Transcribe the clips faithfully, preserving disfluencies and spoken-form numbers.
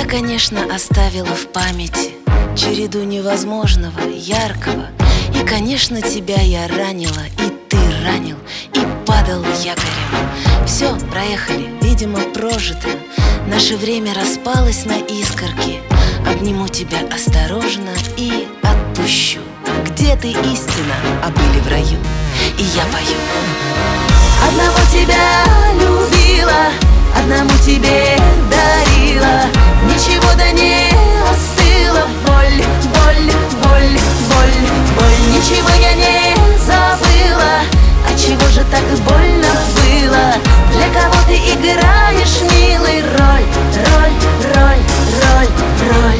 конечно, оставила в памяти череду невозможного, яркого. И, конечно, тебя я ранила, и ты ранил, и падал якорем. Все, проехали, видимо, прожито. Наше время распалось на искорки. Обниму тебя осторожно и отпущу. Где ты, истина, а были в раю? И я пою. Одного тебя любила, одному тебе дарила. Ничего да не остыла. Боль, боль, боль, боль, боль. Ничего я не забыла. А чего же так больно было? Для кого ты играешь, милый, роль, роль, роль, роль, роль.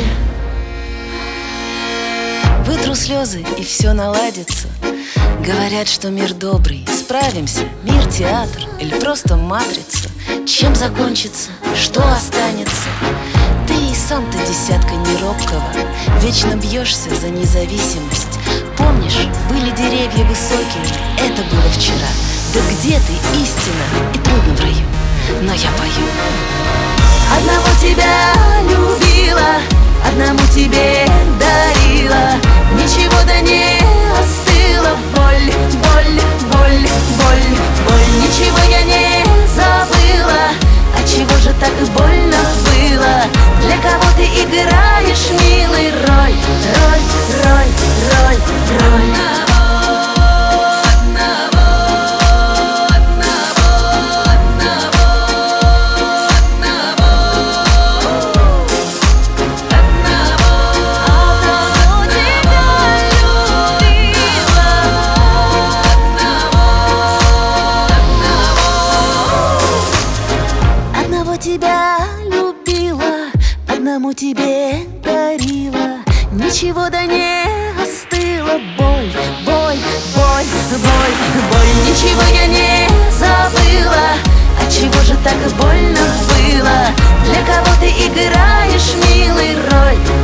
Вытру слезы, и все наладится. Говорят, что мир добрый, справимся. Мир театр или просто матрица. Чем закончится, что останется? Ты и сам-то десятка не робкого. Вечно бьешься за независимость. Помнишь, были деревья высокими. Это было вчера. Да где ты, истина? И трудно в раю, но я пою. Одного тебя любила, одному тебе дарила. Ничего да не остыла. Боль, боль, боль, боль, боль. Ничего я не забыла. А чего же так больно было? Для кого ты играешь, милый, роль, роль, роль, роль, роль. Тебя любила, одному тебе дарила. Ничего да не остыла. Боль, боль, боль, боль, боль. Ничего я не забыла. А чего же так больно было? Для кого ты играешь, милый, роль?